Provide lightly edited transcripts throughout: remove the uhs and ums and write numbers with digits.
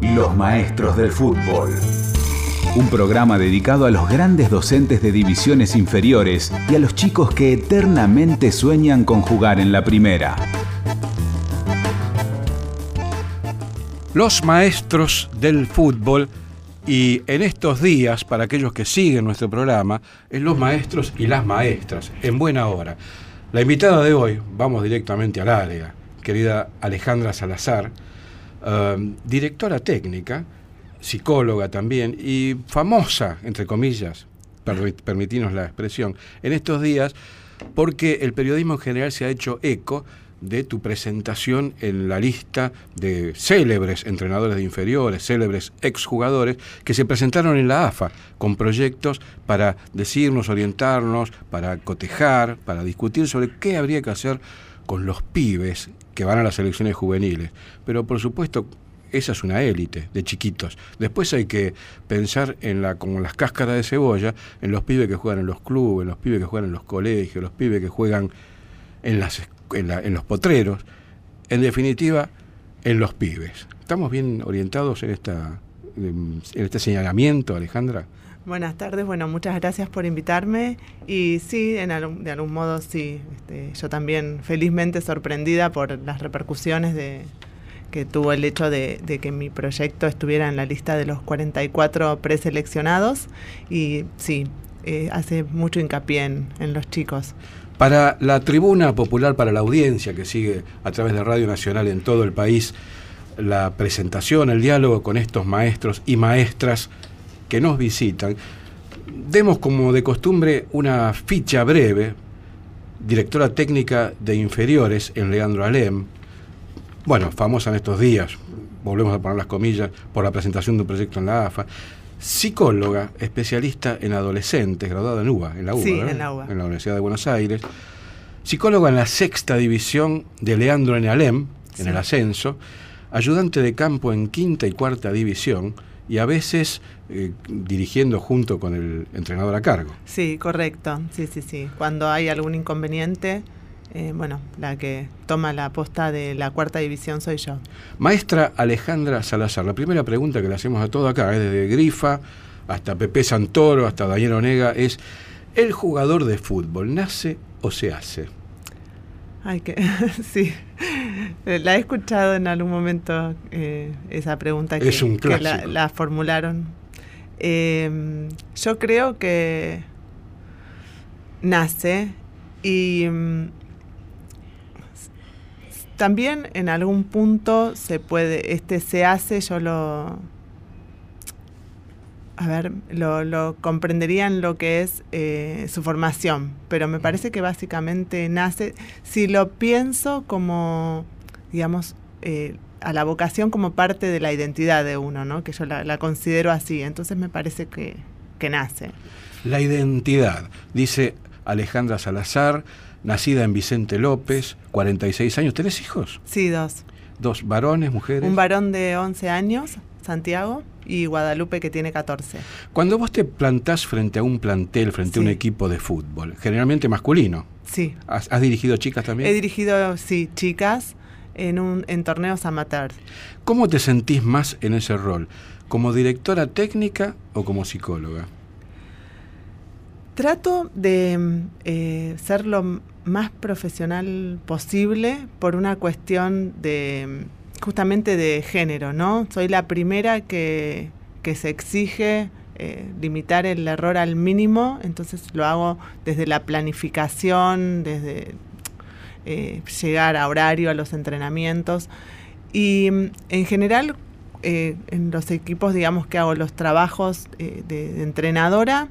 Los Maestros del Fútbol. Un programa dedicado a los grandes docentes de divisiones inferiores y a los chicos que eternamente sueñan con jugar en la primera. Los Maestros del Fútbol. Y en estos días, para aquellos que siguen nuestro programa, es los maestros y las maestras, en buena hora. La invitada de hoy, vamos directamente al área, querida Alejandra Salazar, directora técnica, psicóloga también, y famosa, entre comillas, permitirnos la expresión, en estos días, porque el periodismo en general se ha hecho eco de tu presentación en la lista de célebres entrenadores de inferiores, célebres exjugadores, que se presentaron en la AFA con proyectos para decirnos, orientarnos, para cotejar, para discutir sobre qué habría que hacer con los pibes que van a las selecciones juveniles. Pero por supuesto, esa es una élite de chiquitos. Después hay que pensar como las cáscaras de cebolla, en los pibes que juegan en los clubes, en los pibes que juegan en los colegios, los pibes que juegan en los potreros, en definitiva, en los pibes. ¿Estamos bien orientados en este señalamiento, Alejandra? Buenas tardes, muchas gracias por invitarme. Y sí, de algún modo sí, yo también felizmente sorprendida por las repercusiones que tuvo el hecho de que mi proyecto estuviera en la lista de los 44 preseleccionados. Y sí, hace mucho hincapié en los chicos. Para la tribuna popular, para la audiencia que sigue a través de Radio Nacional en todo el país, la presentación, el diálogo con estos maestros y maestras que nos visitan, demos como de costumbre una ficha breve. Directora técnica de inferiores en Leandro Alem, famosa en estos días, volvemos a poner las comillas, por la presentación de un proyecto en la AFA. Psicóloga, especialista en adolescentes, graduada en UBA, en la UBA, sí, ¿verdad? En la UBA. En la Universidad de Buenos Aires. Psicóloga en la 6ª división de Leandro en Alem, en el ascenso. Ayudante de campo en 5ª y 4ª división. Y a veces dirigiendo junto con el entrenador a cargo. Sí, correcto. Sí. Cuando hay algún inconveniente, la que toma la posta de la 4ª división soy yo. Maestra Alejandra Salazar, la primera pregunta que le hacemos a todo acá, desde Grifa hasta Pepe Santoro, hasta Daniel Onega, es: ¿el jugador de fútbol nace o se hace? Sí, la he escuchado en algún momento, esa pregunta que la formularon. Yo creo que nace y también en algún punto se hace, yo lo comprendería en lo que es su formación, pero me parece que básicamente nace, si lo pienso como, digamos, a la vocación como parte de la identidad de uno, ¿no? Que yo la considero así, entonces me parece que nace. La identidad, dice Alejandra Salazar, nacida en Vicente López, 46 años. ¿Tenés hijos? Sí, 2. ¿2 varones, mujeres? Un varón de 11 años, Santiago, y Guadalupe, que tiene 14. Cuando vos te plantás frente a un plantel, frente a un equipo de fútbol, generalmente masculino. Sí. ¿Has dirigido chicas también? He dirigido, chicas en torneos amateurs. ¿Cómo te sentís más en ese rol? ¿Como directora técnica o como psicóloga? Trato de ser lo más profesional posible por una cuestión justamente de género, ¿no? Soy la primera que se exige limitar el error al mínimo, entonces lo hago desde la planificación, desde llegar a horario, a los entrenamientos, y en general en los equipos, digamos, que hago los trabajos de entrenadora,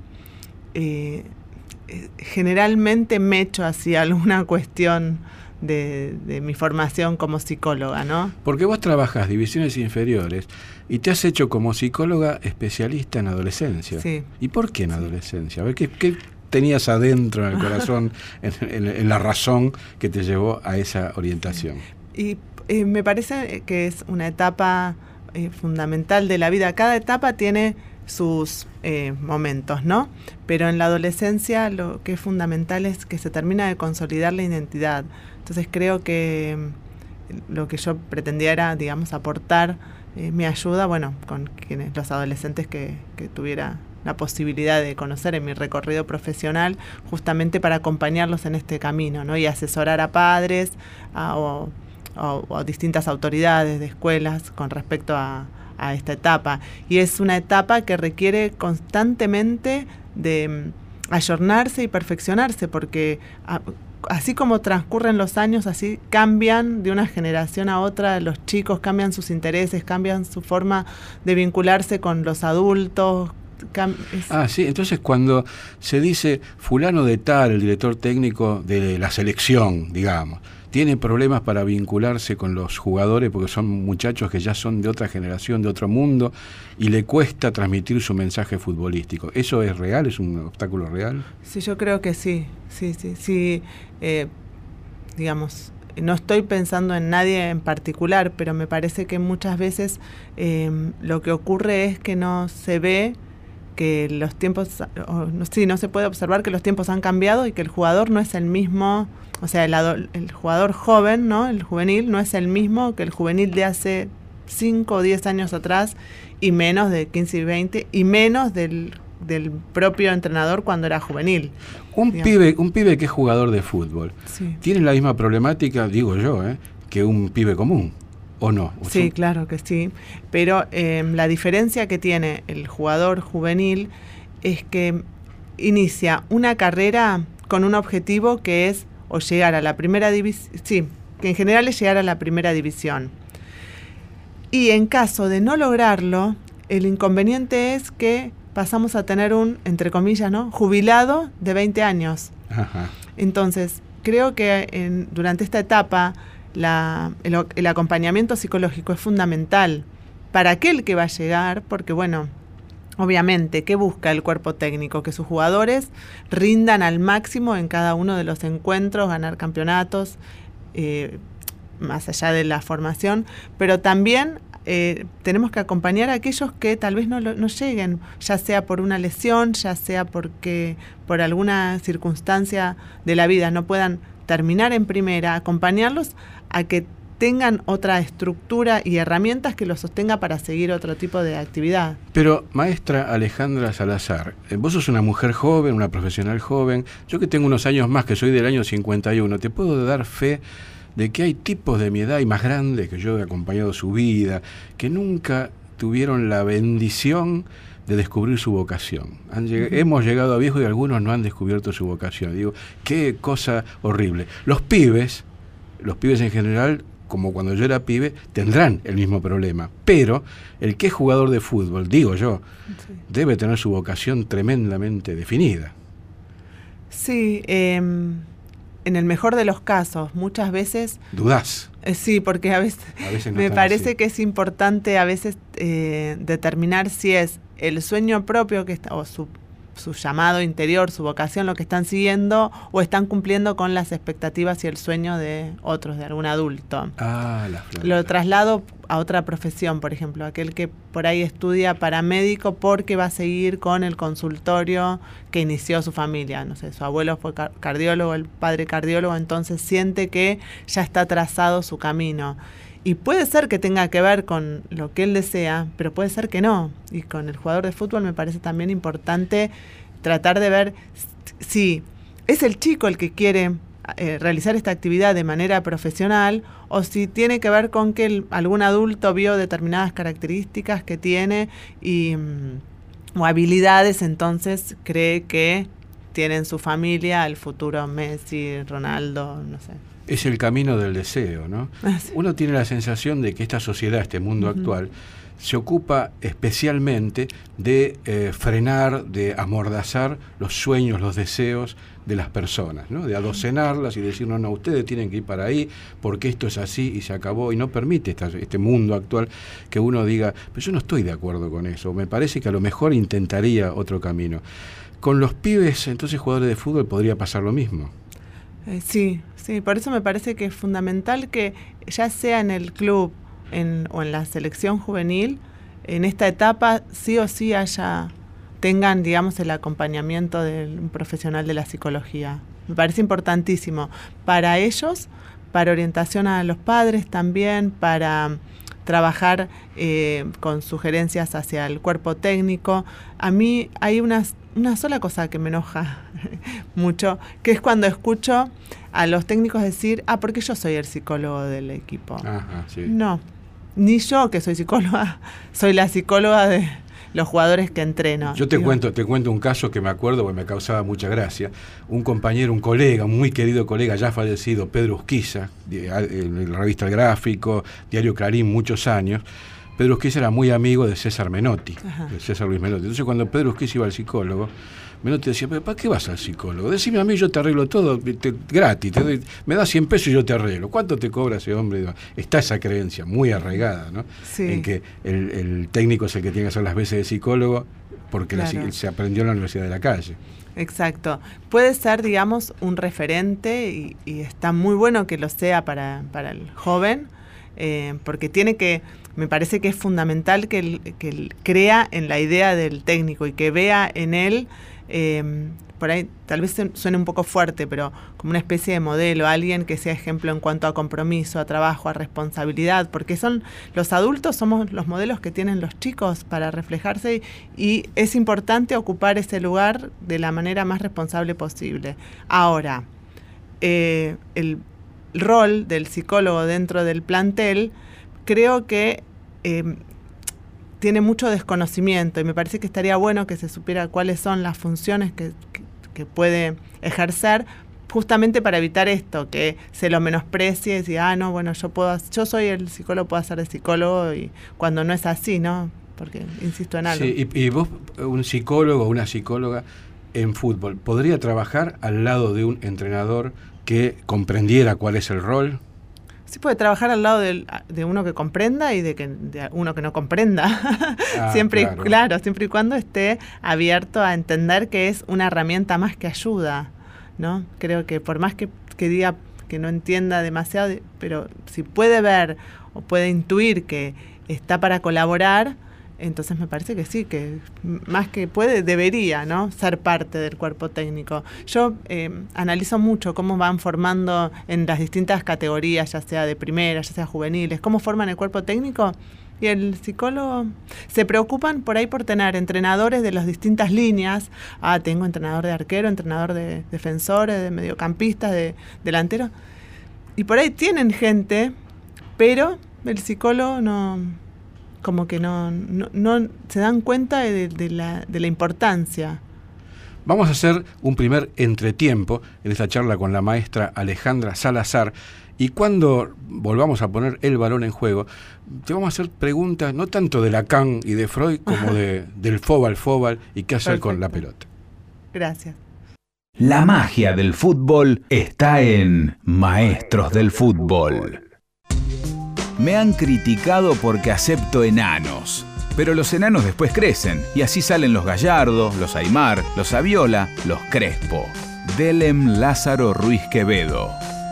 generalmente me echo hacia alguna cuestión de mi formación como psicóloga, ¿no? Porque vos trabajas divisiones inferiores y te has hecho como psicóloga especialista en adolescencia. Sí. ¿Y por qué en adolescencia? A ver, ¿qué tenías adentro en el corazón, en la razón que te llevó a esa orientación? Y me parece que es una etapa fundamental de la vida. Cada etapa tiene sus momentos, ¿no? Pero en la adolescencia lo que es fundamental es que se termina de consolidar la identidad. Entonces creo que lo que yo pretendía era, digamos, aportar mi ayuda, bueno, con los adolescentes que tuviera la posibilidad de conocer en mi recorrido profesional, justamente para acompañarlos en este camino, ¿no? Y asesorar a padres o distintas autoridades de escuelas con respecto a esta etapa. Y es una etapa que requiere constantemente de ayornarse y perfeccionarse, porque así como transcurren los años, así cambian de una generación a otra, los chicos cambian sus intereses, cambian su forma de vincularse con los adultos. Sí, entonces cuando se dice fulano de tal, el director técnico de la selección, digamos, tiene problemas para vincularse con los jugadores porque son muchachos que ya son de otra generación, de otro mundo, y le cuesta transmitir su mensaje futbolístico. ¿Eso es real? ¿Es un obstáculo real? Sí, yo creo que sí. Sí. Digamos, no estoy pensando en nadie en particular, pero me parece que muchas veces lo que ocurre es que no se ve que los tiempos, no se puede observar que los tiempos han cambiado y que el jugador no es el mismo, o sea, el jugador joven, ¿no? El juvenil no es el mismo que el juvenil de hace 5 o 10 años atrás, y menos de 15 y 20, y menos del propio entrenador cuando era juvenil. Un pibe que es jugador de fútbol, sí, tiene la misma problemática, digo yo, que un pibe común. ¿O no? Sí, claro que sí, pero la diferencia que tiene el jugador juvenil es que inicia una carrera con un objetivo que es o llegar a la primera división, sí, que en general es llegar a la primera división. Y en caso de no lograrlo, el inconveniente es que pasamos a tener un, entre comillas, ¿no?, jubilado de 20 años. Ajá. Entonces, creo que durante esta etapa el acompañamiento psicológico es fundamental para aquel que va a llegar, porque bueno, obviamente, ¿qué busca el cuerpo técnico? Que sus jugadores rindan al máximo en cada uno de los encuentros, ganar campeonatos, más allá de la formación, pero también tenemos que acompañar a aquellos que tal vez no lleguen, ya sea por una lesión, ya sea porque por alguna circunstancia de la vida no puedan terminar en primera, acompañarlos a que tengan otra estructura y herramientas que los sostenga para seguir otro tipo de actividad. Pero, maestra Alejandra Salazar, vos sos una mujer joven, una profesional joven, yo que tengo unos años más, que soy del año 51, te puedo dar fe de que hay tipos de mi edad y más grandes que yo he acompañado su vida, que nunca tuvieron la bendición de descubrir su vocación. Hemos llegado a viejos y algunos no han descubierto su vocación. Digo, qué cosa horrible. Los pibes en general, como cuando yo era pibe, tendrán el mismo problema. Pero el que es jugador de fútbol, digo yo, sí, debe tener su vocación tremendamente definida. Sí, en el mejor de los casos, muchas veces... ¿Dudás? Sí, porque a veces no me parece así, que es importante a veces determinar si es el sueño propio que está, o su llamado interior, su vocación, lo que están siguiendo, o están cumpliendo con las expectativas y el sueño de otros, de algún adulto. Lo traslado a otra profesión, por ejemplo, aquel que por ahí estudia paramédico porque va a seguir con el consultorio que inició su familia. No sé, su abuelo fue cardiólogo, el padre cardiólogo, entonces siente que ya está trazado su camino. Y puede ser que tenga que ver con lo que él desea, pero puede ser que no. Y con el jugador de fútbol me parece también importante tratar de ver si es el chico el que quiere realizar esta actividad de manera profesional, o si tiene que ver con que algún adulto vio determinadas características que tiene o habilidades, entonces cree que tiene en su familia el futuro Messi, Ronaldo, no sé. Es el camino del deseo, ¿no? Sí. Uno tiene la sensación de que esta sociedad, este mundo actual, se ocupa especialmente de frenar, de amordazar los sueños, los deseos de las personas, ¿no? De adocenarlas y decir, no, ustedes tienen que ir para ahí porque esto es así y se acabó, y no permite este mundo actual que uno diga, pero yo no estoy de acuerdo con eso, me parece que a lo mejor intentaría otro camino. Con los pibes, entonces, jugadores de fútbol, podría pasar lo mismo. Sí, por eso me parece que es fundamental que ya sea en el club o en la selección juvenil, en esta etapa sí o sí tengan, digamos, el acompañamiento de un profesional de la psicología. Me parece importantísimo para ellos, para orientación a los padres también, para trabajar con sugerencias hacia el cuerpo técnico. A mí hay una sola cosa que me enoja mucho, que es cuando escucho a los técnicos decir, porque yo soy el psicólogo del equipo. Ajá, sí. No, ni yo que soy psicóloga, soy la psicóloga de los jugadores que entreno. Yo te cuento un caso que me acuerdo porque me causaba mucha gracia. Un compañero, un colega, un muy querido colega ya fallecido, Pedro Urquiza, de la revista El Gráfico, Diario Clarín, muchos años. Pedro Urquiza era muy amigo de César Menotti, de César Luis Menotti. Entonces cuando Pedro Urquiza iba al psicólogo, Menotti decía, ¿para qué vas al psicólogo? Decime a mí, yo te arreglo todo gratis, me das 100 pesos y yo te arreglo. ¿Cuánto te cobra ese hombre? Está esa creencia muy arraigada, ¿no? Sí. En que el técnico es el que tiene que hacer las veces de psicólogo porque claro, se aprendió en la Universidad de la Calle. Exacto. Puede ser, digamos, un referente y está muy bueno que lo sea para el joven, porque me parece que es fundamental que él crea en la idea del técnico y que vea en él, por ahí tal vez suene un poco fuerte, pero como una especie de modelo, alguien que sea ejemplo en cuanto a compromiso, a trabajo, a responsabilidad, porque los adultos somos los modelos que tienen los chicos para reflejarse y es importante ocupar ese lugar de la manera más responsable posible. Ahora, el rol del psicólogo dentro del plantel creo que tiene mucho desconocimiento y me parece que estaría bueno que se supiera cuáles son las funciones que puede ejercer, justamente para evitar esto, que se lo menosprecie y decir, no, bueno, yo soy el psicólogo, puedo ser el psicólogo, y cuando no es así, ¿no? Porque insisto en algo. Sí, y vos, un psicólogo o una psicóloga en fútbol, ¿podría trabajar al lado de un entrenador que comprendiera cuál es el rol? Sí, puede trabajar al lado de uno que comprenda y de uno que no comprenda. Siempre y cuando esté abierto a entender que es una herramienta más que ayuda, ¿no? Creo que por más que diga que no entienda demasiado, pero si puede ver o puede intuir que está para colaborar, entonces me parece que sí, que más que puede, debería, ¿no?, ser parte del cuerpo técnico. Yo analizo mucho cómo van formando en las distintas categorías, ya sea de primera, ya sea juveniles, cómo forman el cuerpo técnico, y el psicólogo se preocupan por ahí por tener entrenadores de las distintas líneas. Tengo entrenador de arquero, entrenador de defensores, de mediocampistas, de delanteros, y por ahí tienen gente, pero el psicólogo no se dan cuenta de la importancia. Vamos a hacer un primer entretiempo en esta charla con la maestra Alejandra Salazar, y cuando volvamos a poner el balón en juego, te vamos a hacer preguntas no tanto de Lacan y de Freud como del fóbal y qué hacer con la pelota. Gracias. La magia del fútbol está en Maestros del Fútbol. Me han criticado porque acepto enanos, pero los enanos después crecen y así salen los Gallardo, los Aymar, los Saviola, los Crespo. Delem Lázaro Ruiz Quevedo.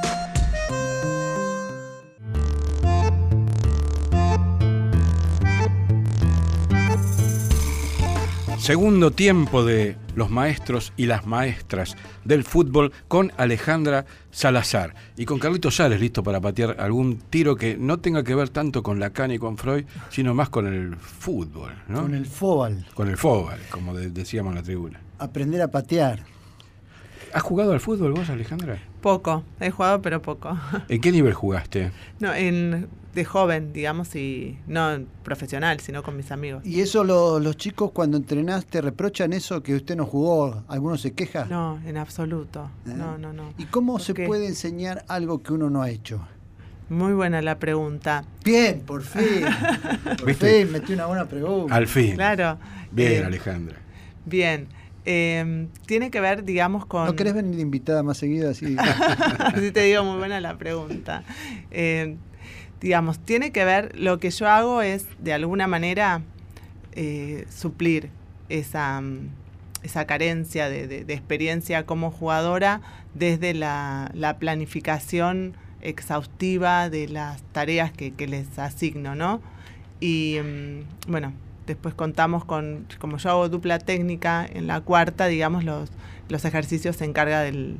Segundo tiempo de los maestros y las maestras del fútbol con Alejandra Salazar y con Carlito Sales, listo para patear algún tiro que no tenga que ver tanto con Lacan y con Freud, sino más con el fútbol, ¿no? Con el fóbal. Con el fóbal, como decíamos en la tribuna. Aprender a patear. ¿Has jugado al fútbol vos, Alejandra? Poco, he jugado pero poco. ¿En qué nivel jugaste? No, de joven, digamos, y no profesional, sino con mis amigos. ¿Y eso los chicos cuando entrenás te reprochan eso, que usted no jugó? ¿Alguno se queja? No, en absoluto. No. ¿Y cómo se puede enseñar algo que uno no ha hecho? Muy buena la pregunta. Bien, por fin. Por fin, metí una buena pregunta. Al fin. Claro. Bien, Alejandra. Bien. Tiene que ver, digamos, con... ¿No querés venir invitada más seguida? Así Así te digo, muy buena la pregunta. Digamos, tiene que ver, lo que yo hago es, de alguna manera, suplir esa carencia de experiencia como jugadora desde la planificación exhaustiva de las tareas que les asigno, ¿no? Y, bueno, después contamos con, como yo hago dupla técnica en la cuarta, digamos, los ejercicios se encarga del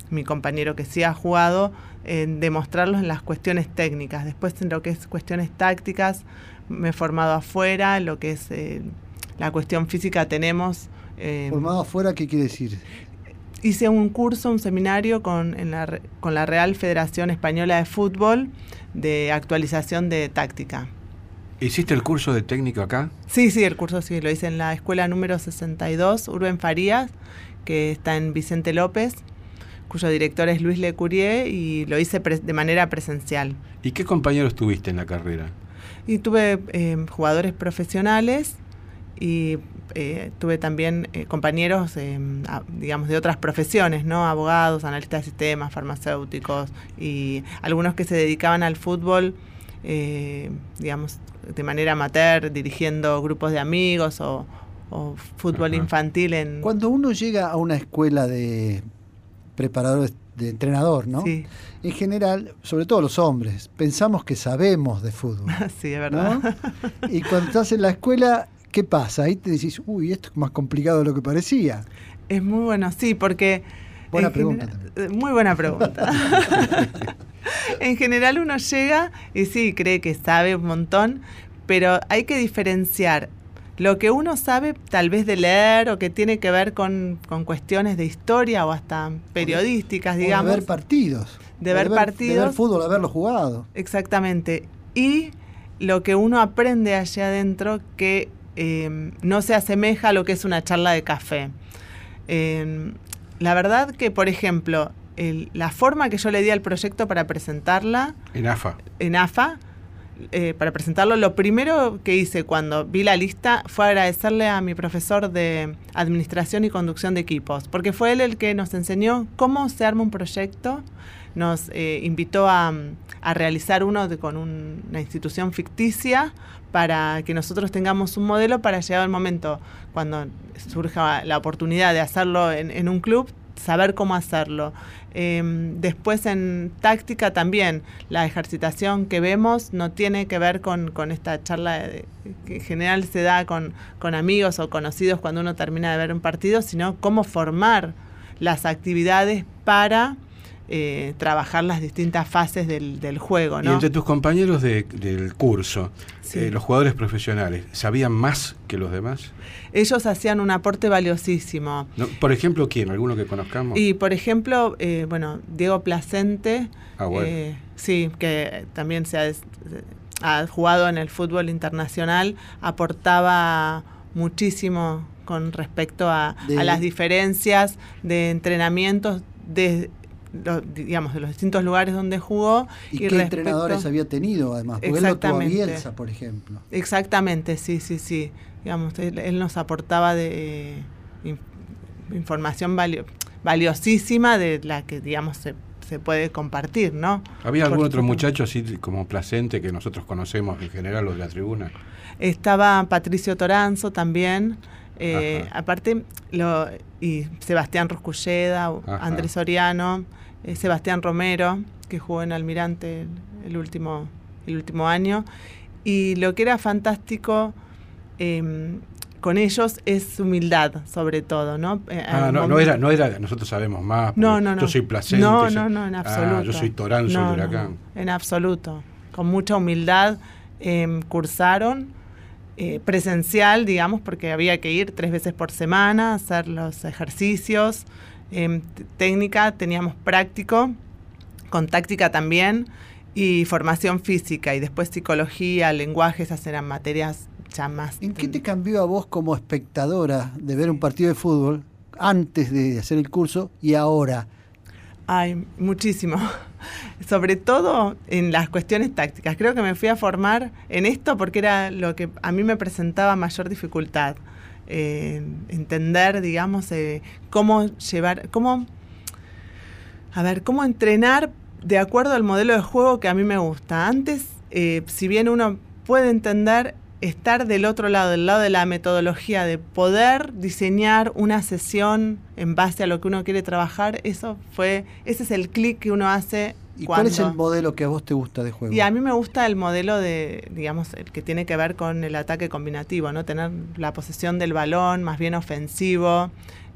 mi compañero que sí ha jugado, demostrarlos en las cuestiones técnicas. Después en lo que es cuestiones tácticas, me he formado afuera, lo que es la cuestión física tenemos. ¿Formado afuera qué quiere decir? Hice un curso, un seminario con la Real Federación Española de Fútbol de actualización de táctica. ¿Hiciste el curso de técnico acá? Sí, el curso sí, lo hice en la escuela número 62, Urben Farías, que está en Vicente López, cuyo director es Luis Lecourier, y lo hice de manera presencial. ¿Y qué compañeros tuviste en la carrera? Y tuve jugadores profesionales y tuve también compañeros, digamos, de otras profesiones, ¿no? Abogados, analistas de sistemas, farmacéuticos y algunos que se dedicaban al fútbol, digamos, de manera amateur, dirigiendo grupos de amigos o fútbol infantil. Cuando uno llega a una escuela de preparadores, de entrenador, ¿no? Sí. En general, sobre todo los hombres, pensamos que sabemos de fútbol. Sí, es verdad. ¿No? Y cuando estás en la escuela, ¿qué pasa? Ahí te decís, uy, esto es más complicado de lo que parecía. Es muy bueno, sí, porque... Buena pregunta también. Muy buena pregunta. En general uno llega y sí, cree que sabe un montón, pero hay que diferenciar lo que uno sabe tal vez de leer o que tiene que ver con cuestiones de historia o hasta periodísticas, digamos. De ver partidos. De ver partidos. De ver fútbol, haberlo jugado. Exactamente. Y lo que uno aprende allá adentro que no se asemeja a lo que es una charla de café. La verdad que, por ejemplo, la forma que yo le di al proyecto para presentarla... En AFA, para presentarlo, lo primero que hice cuando vi la lista fue agradecerle a mi profesor de Administración y Conducción de Equipos, porque fue él el que nos enseñó cómo se arma un proyecto. Nos invitó a realizar uno con una institución ficticia para que nosotros tengamos un modelo para llegar al momento, cuando surja la oportunidad de hacerlo en un club, saber cómo hacerlo. Después en táctica también, la ejercitación que vemos no tiene que ver con esta charla que en general se da con amigos o conocidos cuando uno termina de ver un partido, sino cómo formar las actividades para trabajar las distintas fases del juego, ¿no? Y entre tus compañeros del curso, sí, los jugadores profesionales, ¿sabían más que los demás? Ellos hacían un aporte valiosísimo. No, por ejemplo, ¿quién? ¿Alguno que conozcamos? Y, por ejemplo, Diego Placente, bueno. Sí, que también ha jugado en el fútbol internacional, aportaba muchísimo con respecto a las diferencias de entrenamientos de los distintos lugares donde jugó. ¿Y qué entrenadores había tenido, además? Porque él lo tuvo a Bielsa, por ejemplo. Exactamente, sí. Digamos, él nos aportaba de información valiosísima de la que, digamos, se puede compartir, ¿no? ¿Había algún otro muchacho así como Placente que nosotros conocemos en general, los de la tribuna? Estaba Patricio Toranzo también. Aparte, y Sebastián Rusculleda, Andrés Soriano, Sebastián Romero, que jugó en Almirante el último año. Y lo que era fantástico con ellos es humildad, sobre todo, ¿no? No era, nosotros sabemos más. No. Yo soy Placente. No, en absoluto. Yo soy Toranzo, el Huracán. No, en absoluto. Con mucha humildad cursaron. Presencial, digamos, porque había que ir 3 veces por semana, hacer los ejercicios. Técnica teníamos práctico, con táctica también, y formación física, y después psicología, lenguaje, esas eran materias ya más... ¿En qué te cambió a vos como espectadora de ver un partido de fútbol antes de hacer el curso y ahora? Ay, muchísimo. Sobre todo en las cuestiones tácticas. Creo que me fui a formar en esto porque era lo que a mí me presentaba mayor dificultad. Entender, digamos, cómo entrenar de acuerdo al modelo de juego que a mí me gusta. Antes, si bien uno puede entender, estar del otro lado, del lado de la metodología, de poder diseñar una sesión en base a lo que uno quiere trabajar, ese es el clic que uno hace. ¿Y cuál es el modelo que a vos te gusta de juego? Y a mí me gusta el modelo digamos, el que tiene que ver con el ataque combinativo, ¿no? Tener la posesión del balón, más bien ofensivo,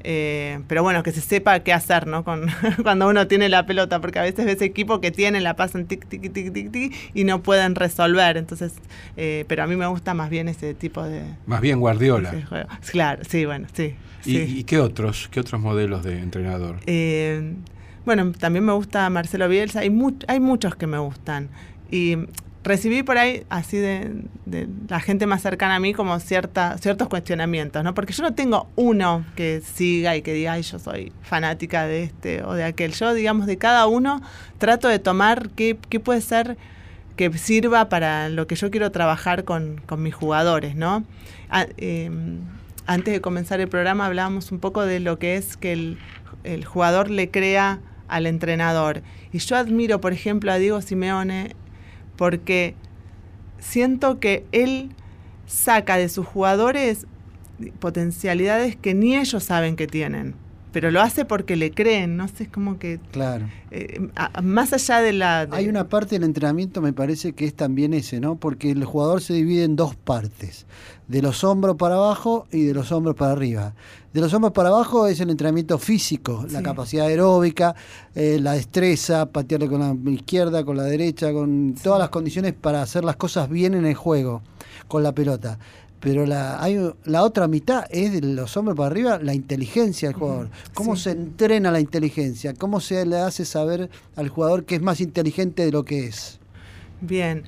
Pero bueno, que se sepa qué hacer, ¿no? Cuando uno tiene la pelota, porque a veces ves equipo que tienen, la pasan tic, tic, tic, tic, tic, y no pueden resolver. Entonces, pero a mí me gusta más bien ese tipo de... Más bien Guardiola. Juego. Claro, sí, bueno, sí. ¿Y qué otros modelos de entrenador? Bueno, también me gusta Marcelo Bielsa, hay muchos que me gustan. Y recibí por ahí, así de la gente más cercana a mí, como ciertos cuestionamientos, ¿no? Porque yo no tengo uno que siga y que diga, ay, yo soy fanática de este o de aquel. Yo, digamos, de cada uno trato de tomar qué puede ser que sirva para lo que yo quiero trabajar con mis jugadores, ¿no? Antes de comenzar el programa hablábamos un poco de lo que es que el jugador le crea al entrenador. Y yo admiro, por ejemplo, a Diego Simeone, porque siento que él saca de sus jugadores potencialidades que ni ellos saben que tienen, pero lo hace porque le creen, no sé, es como que... Claro. Más allá de Hay una parte del entrenamiento, me parece que es también ese, ¿no? Porque el jugador se divide en dos partes, de los hombros para abajo y de los hombros para arriba. De los hombros para abajo es el entrenamiento físico, la capacidad aeróbica, la destreza, patearle con la izquierda, con la derecha, con todas las condiciones para hacer las cosas bien en el juego, con la pelota. Pero la otra mitad es de los hombros para arriba, la inteligencia del jugador. ¿Cómo se entrena la inteligencia? ¿Cómo se le hace saber al jugador que es más inteligente de lo que es? Bien.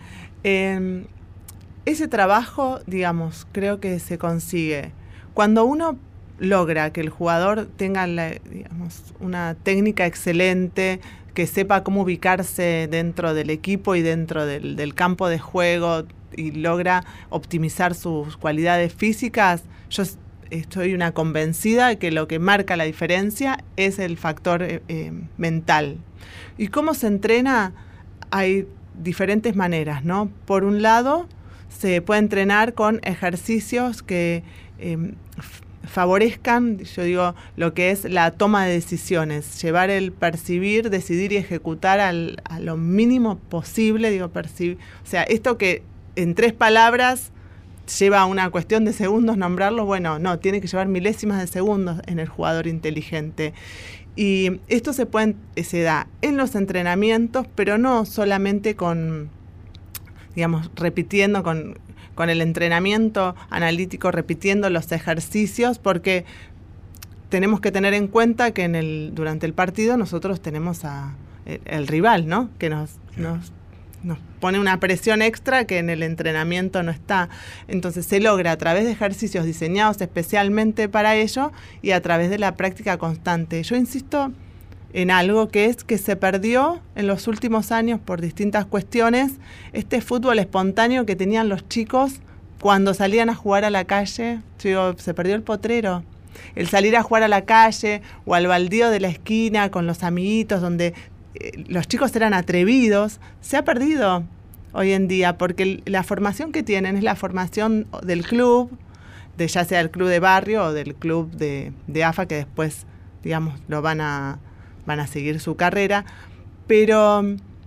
Ese trabajo, digamos, creo que se consigue cuando uno logra que el jugador tenga, digamos, una técnica excelente, que sepa cómo ubicarse dentro del equipo y dentro del campo de juego, y logra optimizar sus cualidades físicas. Yo estoy una convencida de que lo que marca la diferencia es el factor mental. ¿Y cómo se entrena? Hay diferentes maneras, ¿no? Por un lado, se puede entrenar con ejercicios que favorezcan, yo digo, lo que es la toma de decisiones, llevar el percibir, decidir y ejecutar a lo mínimo posible, digo, percibir. O sea, esto que en 3 palabras lleva una cuestión de segundos nombrarlo, bueno, no, tiene que llevar milésimas de segundos en el jugador inteligente. Y esto se da en los entrenamientos, pero no solamente con, digamos, repitiendo con el entrenamiento analítico, repitiendo los ejercicios, porque tenemos que tener en cuenta que durante el partido nosotros tenemos el rival, ¿no? Que nos pone una presión extra que en el entrenamiento no está. Entonces se logra a través de ejercicios diseñados especialmente para ello y a través de la práctica constante. Yo insisto en algo que es que se perdió en los últimos años por distintas cuestiones, este fútbol espontáneo que tenían los chicos cuando salían a jugar a la calle. Yo digo, se perdió el potrero. El salir a jugar a la calle o al baldío de la esquina con los amiguitos, donde los chicos eran atrevidos, se ha perdido hoy en día, porque la formación que tienen es la formación del club, ya sea el club de barrio o del club de AFA, que después, digamos, van a seguir su carrera, pero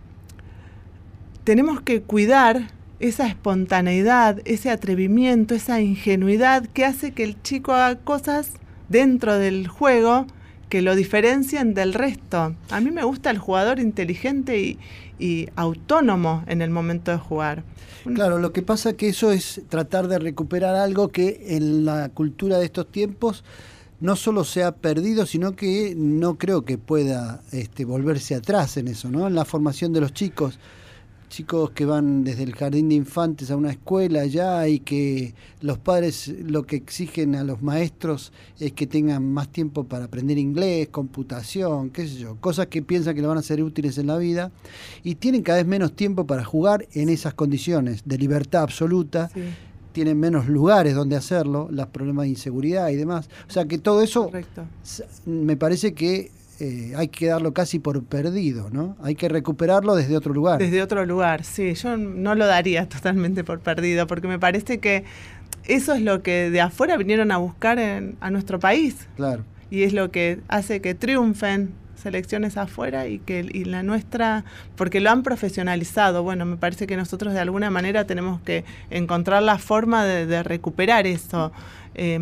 tenemos que cuidar esa espontaneidad, ese atrevimiento, esa ingenuidad que hace que el chico haga cosas dentro del juego que lo diferencian del resto. A mí me gusta el jugador inteligente y autónomo en el momento de jugar. Claro, lo que pasa que eso es tratar de recuperar algo que en la cultura de estos tiempos no solo se ha perdido, sino que no creo que pueda volverse atrás en eso, ¿no? En la formación de los chicos que van desde el jardín de infantes a una escuela ya, y que los padres lo que exigen a los maestros es que tengan más tiempo para aprender inglés, computación, qué sé yo, cosas que piensan que le van a ser útiles en la vida, y tienen cada vez menos tiempo para jugar en esas condiciones de libertad absoluta. Sí. Tienen menos lugares donde hacerlo, los problemas de inseguridad y demás. O sea que todo eso, correcto, me parece que hay que darlo casi por perdido, ¿no? Hay que recuperarlo desde otro lugar. Desde otro lugar, sí. Yo no lo daría totalmente por perdido, porque me parece que eso es lo que de afuera vinieron a buscar a nuestro país. Claro. Y es lo que hace que triunfen selecciones afuera y la nuestra, porque lo han profesionalizado. Bueno, me parece que nosotros de alguna manera tenemos que encontrar la forma de recuperar eso.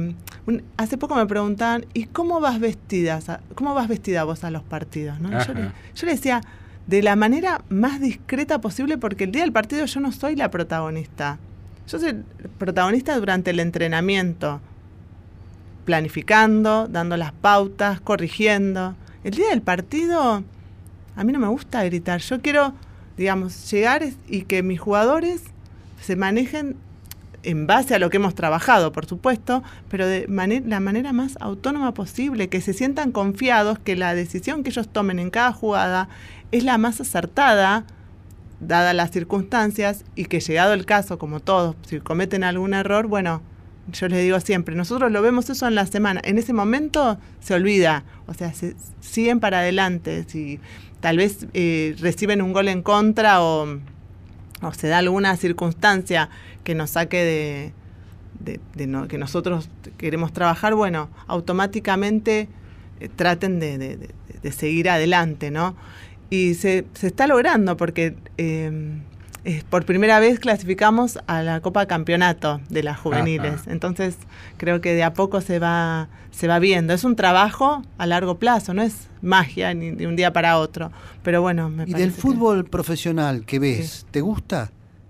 Hace poco me preguntaban, ¿y cómo vas vestida vos a los partidos? ¿No? Yo le decía, de la manera más discreta posible, porque el día del partido yo no soy la protagonista. Yo soy protagonista durante el entrenamiento, planificando, dando las pautas, corrigiendo. El día del partido, a mí no me gusta gritar. Yo quiero, digamos, llegar y que mis jugadores se manejen en base a lo que hemos trabajado, por supuesto, pero de la manera más autónoma posible, que se sientan confiados que la decisión que ellos tomen en cada jugada es la más acertada, dadas las circunstancias, y que llegado el caso, como todos, si cometen algún error, bueno, yo les digo siempre, nosotros lo vemos eso en la semana, en ese momento se olvida, o sea, siguen para adelante, si tal vez reciben un gol en contra o se da alguna circunstancia que nos saque que nosotros queremos trabajar, bueno, automáticamente traten de seguir adelante, ¿no? Y se está logrando porque por primera vez clasificamos a la Copa Campeonato de las juveniles. Entonces creo que de a poco se va viendo. Es un trabajo a largo plazo, no es magia ni de un día para otro. Pero bueno, me parece. ¿Y del fútbol profesional que ves, sí, te gusta?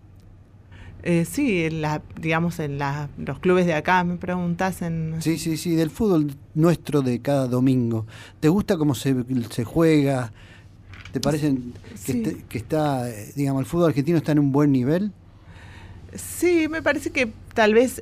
Sí, digamos en los clubes de acá, me preguntás en... Sí, del fútbol nuestro de cada domingo. ¿Te gusta cómo se juega? ¿Te parece que está, digamos, el fútbol argentino está en un buen nivel? Sí, me parece que tal vez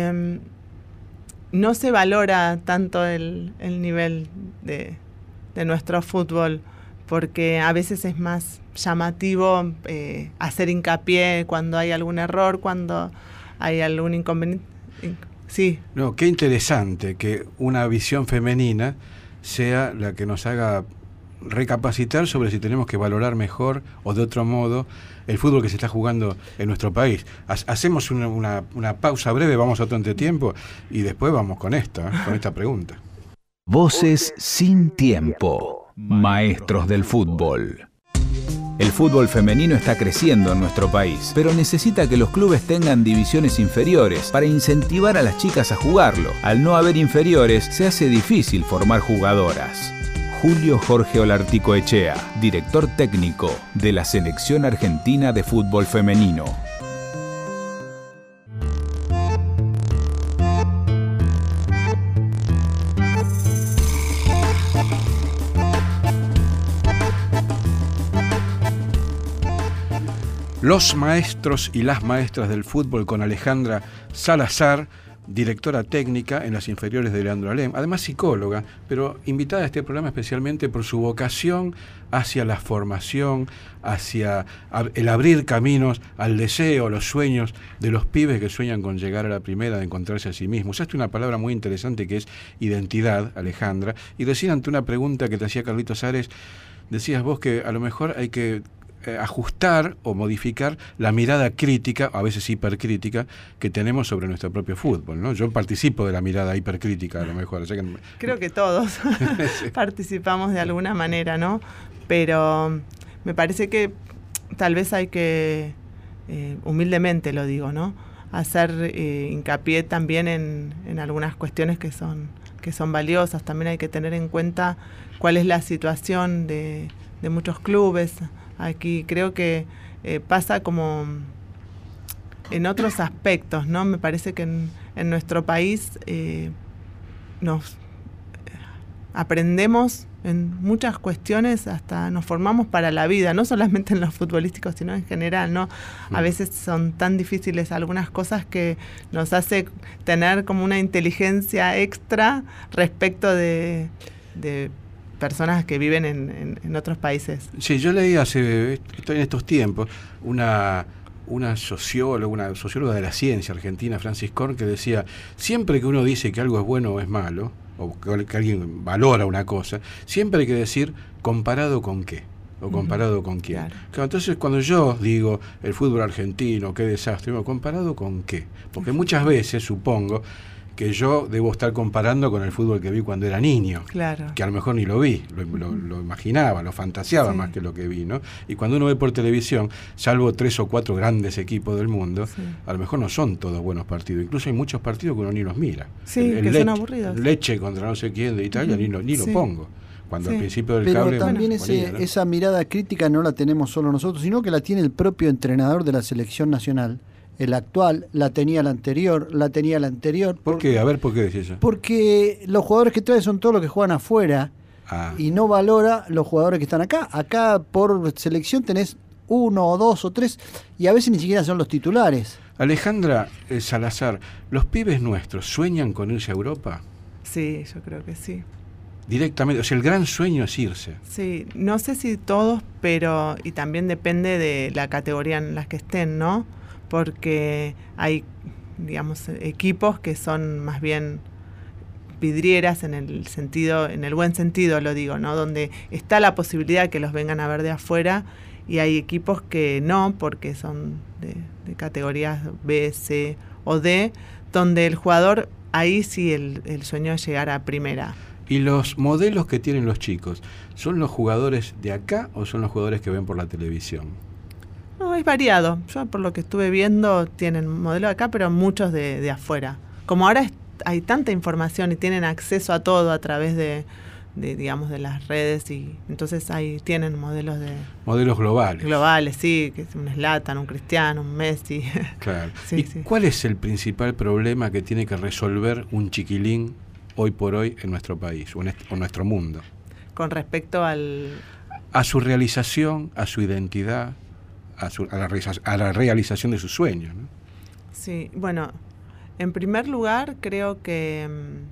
no se valora tanto el nivel de nuestro fútbol, porque a veces es más llamativo hacer hincapié cuando hay algún error, cuando hay algún inconveniente. Sí. No, qué interesante que una visión femenina sea la que nos haga recapacitar sobre si tenemos que valorar mejor o de otro modo el fútbol que se está jugando en nuestro país. Hacemos una pausa breve, vamos a otro entretiempo y después vamos con esta pregunta. Voces sin tiempo. Maestros del fútbol. El fútbol femenino está creciendo en nuestro país, pero necesita que los clubes tengan divisiones inferiores para incentivar a las chicas a jugarlo. Al no haber inferiores, se hace difícil formar jugadoras. Julio Jorge Olarticoechea, director técnico de la Selección Argentina de Fútbol Femenino. Los maestros y las maestras del fútbol con Alejandra Salazar, directora técnica en las inferiores de Leandro Alem, además psicóloga, pero invitada a este programa especialmente por su vocación hacia la formación, hacia el abrir caminos al deseo, los sueños de los pibes que sueñan con llegar a la primera, de encontrarse a sí mismos. Usaste una palabra muy interesante que es identidad, Alejandra, y recién ante una pregunta que te hacía Carlitos Ares, decías vos que a lo mejor hay que ajustar o modificar la mirada crítica, a veces hipercrítica, que tenemos sobre nuestro propio fútbol, ¿no? Yo participo de la mirada hipercrítica, a lo mejor. Creo que todos participamos de alguna manera, ¿no? Pero me parece que tal vez hay que, humildemente lo digo, ¿no? Hacer hincapié también en algunas cuestiones que son valiosas. También hay que tener en cuenta cuál es la situación de muchos clubes. Aquí creo que pasa como en otros aspectos, ¿no? Me parece que en nuestro país nos aprendemos en muchas cuestiones, hasta nos formamos para la vida, no solamente en lo futbolístico, sino en general, ¿no? A veces son tan difíciles algunas cosas que nos hace tener como una inteligencia extra respecto de personas que viven en otros países. Sí, yo leí estoy en estos tiempos, una socióloga de la ciencia argentina, Francis Korn, que decía, siempre que uno dice que algo es bueno o es malo, o que alguien valora una cosa, siempre hay que decir comparado con qué, o comparado con quién. Claro, entonces cuando yo digo el fútbol argentino, qué desastre, comparado con qué, porque muchas veces supongo que yo debo estar comparando con el fútbol que vi cuando era niño. Claro. Que a lo mejor ni lo vi, lo imaginaba, lo fantaseaba más que lo que vi, ¿no? Y cuando uno ve por televisión, salvo 3 o 4 grandes equipos del mundo, a lo mejor no son todos buenos partidos. Incluso hay muchos partidos que uno ni los mira. Sí, que son aburridos. Leche contra no sé quién de Italia, ni lo pongo. Cuando al principio del Pero cable... también ¿no? esa mirada crítica no la tenemos solo nosotros, sino que la tiene el propio entrenador de la selección nacional. El actual, la tenía el anterior. ¿Por qué? A ver, ¿por qué decís eso? Porque los jugadores que trae son todos los que juegan afuera y no valora los jugadores que están acá. Acá por selección tenés 1 o 2 o 3 y a veces ni siquiera son los titulares. Alejandra Salazar, ¿los pibes nuestros sueñan con irse a Europa? Sí, yo creo que sí. Directamente, o sea, el gran sueño es irse. Sí, no sé si todos, pero y también depende de la categoría en las que estén, ¿no? Porque hay, digamos, equipos que son más bien vidrieras en el buen sentido lo digo, ¿no? Donde está la posibilidad que los vengan a ver de afuera, y hay equipos que no, porque son de categorías B, C o D, donde el jugador, ahí sí el sueño es llegar a primera. ¿Y los modelos que tienen los chicos, son los jugadores de acá o son los jugadores que ven por la televisión? No, es variado. Yo por lo que estuve viendo tienen modelo acá, pero muchos de afuera. Como ahora hay tanta información y tienen acceso a todo a través de digamos, de las redes, y entonces ahí tienen modelos globales. Globales, sí, que es un Zlatan, un Cristiano, un Messi. Claro. Sí, ¿Y sí. cuál es el principal problema que tiene que resolver un chiquilín hoy por hoy en nuestro país o en nuestro mundo? Con respecto a su realización, a su identidad, a la realización de sus sueños, ¿no? Sí, bueno, en primer lugar creo que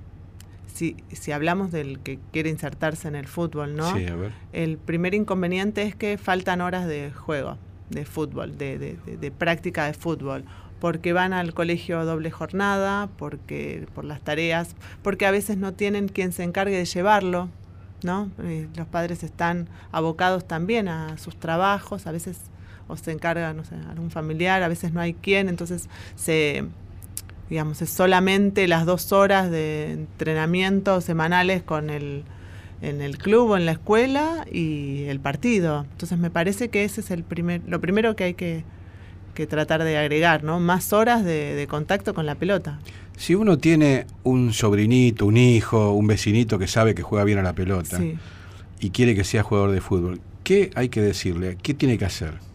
si hablamos del que quiere insertarse en el fútbol, ¿no? Sí, a ver. El primer inconveniente es que faltan horas de juego, de fútbol, de práctica de fútbol, porque van al colegio doble jornada, por las tareas, porque a veces no tienen quien se encargue de llevarlo, ¿no? Los padres están abocados también a sus trabajos, a veces o se encarga, no sé, algún familiar, a veces no hay quien, entonces digamos, es solamente las 2 horas de entrenamiento semanales en el club o en la escuela y el partido. Entonces me parece que ese es lo primero que hay que tratar de agregar, ¿no? Más horas de contacto con la pelota. Si uno tiene un sobrinito, un hijo, un vecinito que sabe que juega bien a la pelota, sí, y quiere que sea jugador de fútbol, ¿qué hay que decirle? ¿Qué tiene que hacer?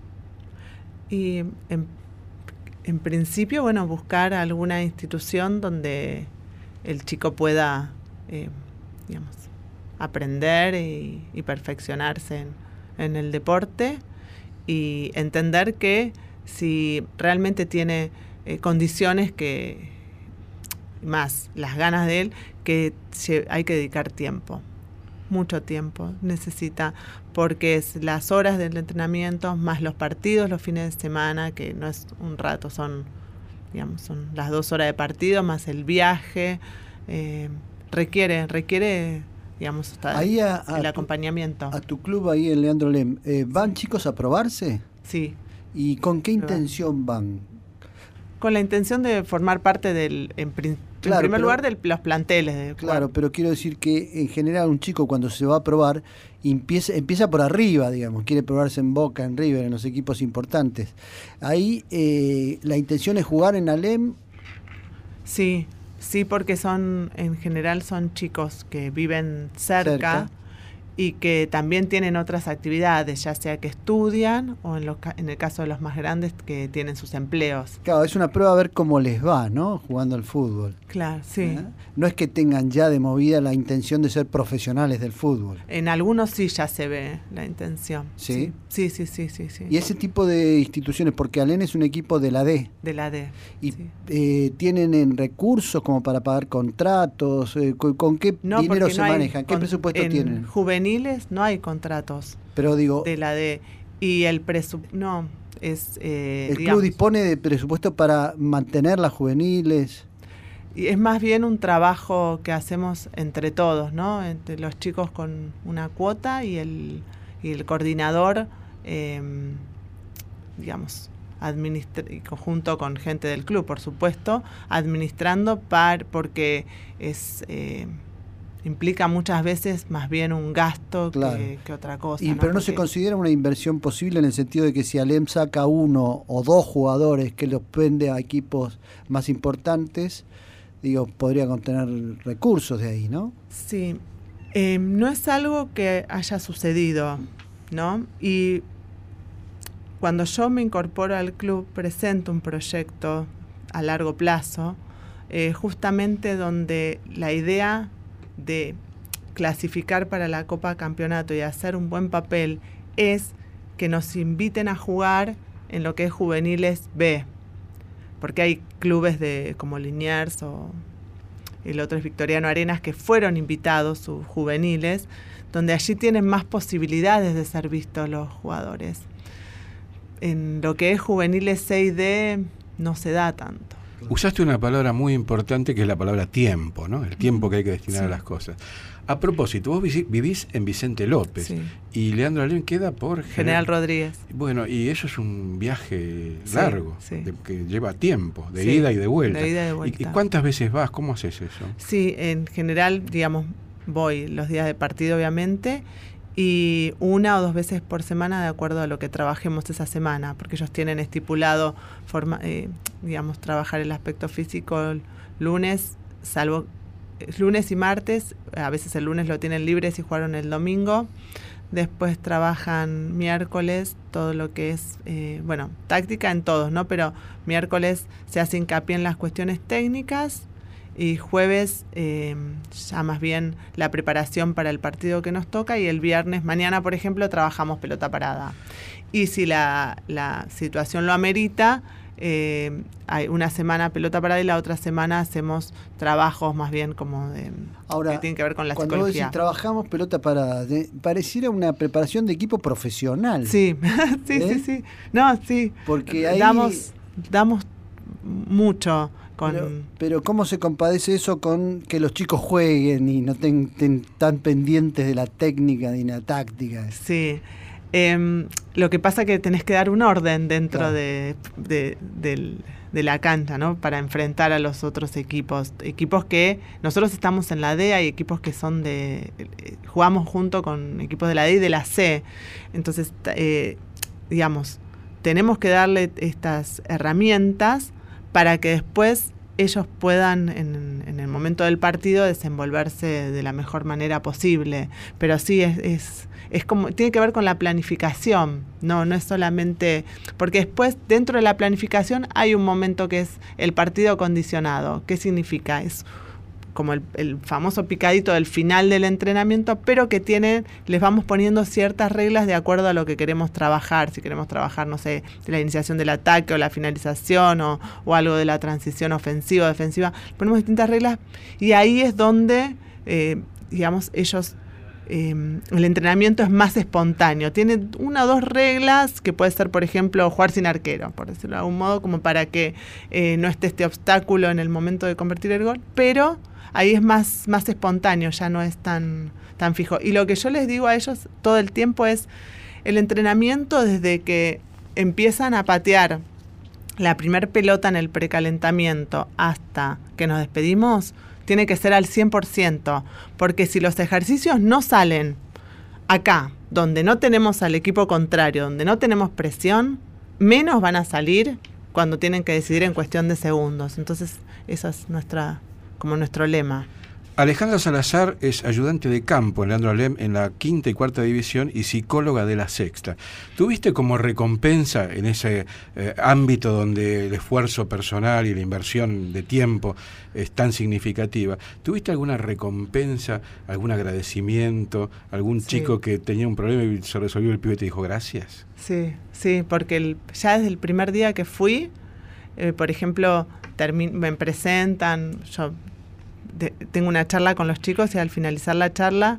Y en principio, bueno, buscar alguna institución donde el chico pueda, digamos, aprender y perfeccionarse en el deporte, y entender que si realmente tiene condiciones que más las ganas de él, que hay que dedicar tiempo, mucho tiempo necesita, porque es las horas del entrenamiento más los partidos los fines de semana, que no es un rato, son las 2 horas de partido más el viaje, requiere digamos, hasta ahí el acompañamiento. A tu club ahí en Leandro Lem, ¿van chicos a probarse? Sí. ¿Y con qué intención van? Con la intención de formar parte en primer lugar de los planteles. Claro, pero quiero decir que en general un chico cuando se va a probar empieza por arriba, digamos, quiere probarse en Boca, en River, en los equipos importantes. Ahí la intención es jugar en Alem. Sí, porque en general son chicos que viven cerca. Y que también tienen otras actividades, ya sea que estudian o en el caso de los más grandes que tienen sus empleos. Claro, es una prueba a ver cómo les va, ¿no? Jugando al fútbol. Claro, sí. No es que tengan ya de movida la intención de ser profesionales del fútbol. En algunos sí ya se ve la intención. ¿Sí? Sí. Y ese tipo de instituciones, porque Alem es un equipo de la D. De la D. Y ¿tienen recursos como para pagar contratos? ¿Con qué dinero se manejan? ¿Qué presupuesto tienen? Juveniles no hay contratos. Pero digo, de la D. Y el presupuesto no es el club dispone de presupuesto para mantener las juveniles. Y es más bien un trabajo que hacemos entre todos, ¿no? Entre los chicos con una cuota y el coordinador, digamos, y junto con gente del club, por supuesto, administrando porque implica muchas veces más bien un gasto que otra cosa. Pero no se considera una inversión posible en el sentido de que si Alem saca 1 o 2 jugadores que los vende a equipos más importantes, podría contener recursos de ahí, ¿no? Sí, no es algo que haya sucedido, ¿no? Y cuando yo me incorporo al club, presento un proyecto a largo plazo, justamente donde la idea de clasificar para la Copa Campeonato y hacer un buen papel es que nos inviten a jugar en lo que es juveniles B, porque hay clubes como Liniers o el otro es Victoriano Arenas que fueron invitados, sus juveniles, donde allí tienen más posibilidades de ser vistos los jugadores. En lo que es juveniles C y D no se da tanto. Usaste una palabra muy importante que es la palabra tiempo, ¿no? El tiempo que hay que destinar a las cosas. A propósito, vos vivís en Vicente López y Leandro Alem queda por General Rodríguez. Bueno, y eso es un viaje largo, que lleva tiempo, de ida y de vuelta. De ida y de vuelta. ¿Y cuántas veces vas? ¿Cómo haces eso? Sí, en general, voy los días de partido, obviamente, y 1 o 2 veces por semana de acuerdo a lo que trabajemos esa semana, porque ellos tienen estipulado trabajar el aspecto físico el lunes, salvo lunes y martes, a veces el lunes lo tienen libre si jugaron el domingo, después trabajan miércoles, todo lo que es, táctica en todos, ¿no? Pero miércoles se hace hincapié en las cuestiones técnicas, y jueves ya más bien la preparación para el partido que nos toca, y el viernes, mañana por ejemplo, trabajamos pelota parada. Y si la situación lo amerita, hay una semana pelota parada y la otra semana hacemos trabajos más bien como que tienen que ver con la cuando psicología. Cuando trabajamos pelota parada, pareciera una preparación de equipo profesional. Sí, sí. No, sí. Porque ahí damos mucho. Pero ¿cómo se compadece eso con que los chicos jueguen y no estén tan pendientes de la técnica ni la táctica? Sí. Lo que pasa es que tenés que dar un orden dentro de la cancha, ¿no? Para enfrentar a los otros equipos. Equipos que nosotros estamos en la D, hay equipos que son jugamos junto con equipos de la D y de la C. Entonces, tenemos que darle estas herramientas para que después ellos puedan, en el momento del partido, desenvolverse de la mejor manera posible. Pero sí, es como, tiene que ver con la planificación, no es solamente, porque después dentro de la planificación hay un momento que es el partido condicionado. ¿Qué significa? Es como el famoso picadito del final del entrenamiento, pero que les vamos poniendo ciertas reglas de acuerdo a lo que queremos trabajar. Si queremos trabajar, no sé, de la iniciación del ataque o la finalización o algo de la transición ofensiva o defensiva, ponemos distintas reglas y ahí es donde, ellos, el entrenamiento es más espontáneo. Tiene 1 o 2 reglas que puede ser, por ejemplo, jugar sin arquero, por decirlo de algún modo, como para que no esté este obstáculo en el momento de convertir el gol, pero ahí es más espontáneo, ya no es tan fijo. Y lo que yo les digo a ellos todo el tiempo es el entrenamiento desde que empiezan a patear la primer pelota en el precalentamiento hasta que nos despedimos, tiene que ser al 100%, porque si los ejercicios no salen acá, donde no tenemos al equipo contrario, donde no tenemos presión, menos van a salir cuando tienen que decidir en cuestión de segundos. Entonces, esa es nuestro lema. Alejandra Salazar es ayudante de campo en Leandro Alem en la 5ª y 4ª división y psicóloga de la 6ª. ¿Tuviste como recompensa en ese ámbito donde el esfuerzo personal y la inversión de tiempo es tan significativa? ¿Tuviste alguna recompensa, algún agradecimiento, algún chico que tenía un problema y se resolvió, el pibe y te dijo gracias? Sí, porque ya desde el primer día que fui, por ejemplo, me presentan, yo tengo una charla con los chicos y al finalizar la charla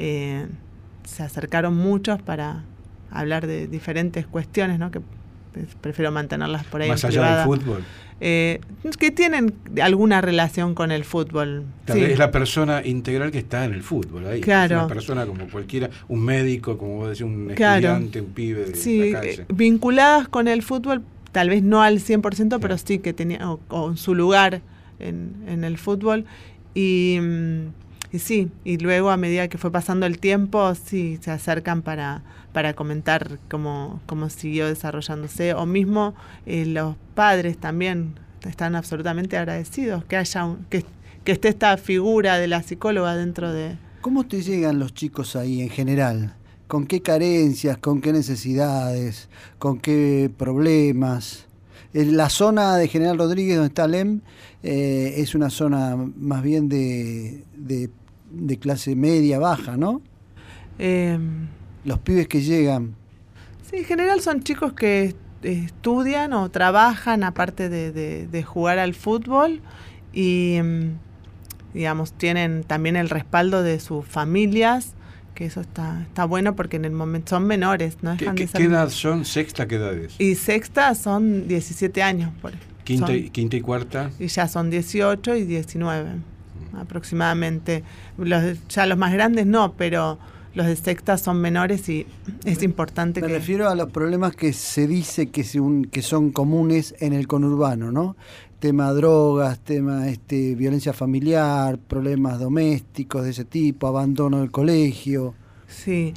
se acercaron muchos para hablar de diferentes cuestiones, ¿no? Que prefiero mantenerlas por ahí más en allá privada. del fútbol. Que tienen alguna relación con el fútbol. Tal vez es la persona integral que está en el fútbol ahí. Claro. Es una persona como cualquiera, un médico, como vos decís, un estudiante, un pibe de la calle. Vinculadas con el fútbol tal vez no al 100%, pero sí que tenía o su lugar en el fútbol. Y sí, y luego a medida que fue pasando el tiempo, sí, se acercan para comentar cómo siguió desarrollándose, o mismo los padres también están absolutamente agradecidos que haya que esté esta figura de la psicóloga dentro de... ¿Cómo te llegan los chicos ahí en general? ¿Con qué carencias, con qué necesidades, con qué problemas? La zona de General Rodríguez, donde está Alem, es una zona más bien de clase media, baja, ¿no? Los pibes que llegan. Sí, en general son chicos que estudian o trabajan aparte de jugar al fútbol y, digamos, tienen también el respaldo de sus familias, que eso está bueno porque en el momento son menores, ¿no? ¿Qué edad son? ¿Sexta qué edad es? Y sexta son 17 años. Quinta y cuarta. Y ya son 18 y 19 aproximadamente. Ya los más grandes no, pero los de sexta son menores y es importante Me que... refiero a los problemas que se dice que son comunes en el conurbano, ¿no? Tema drogas, tema violencia familiar, problemas domésticos de ese tipo, abandono del colegio. Sí.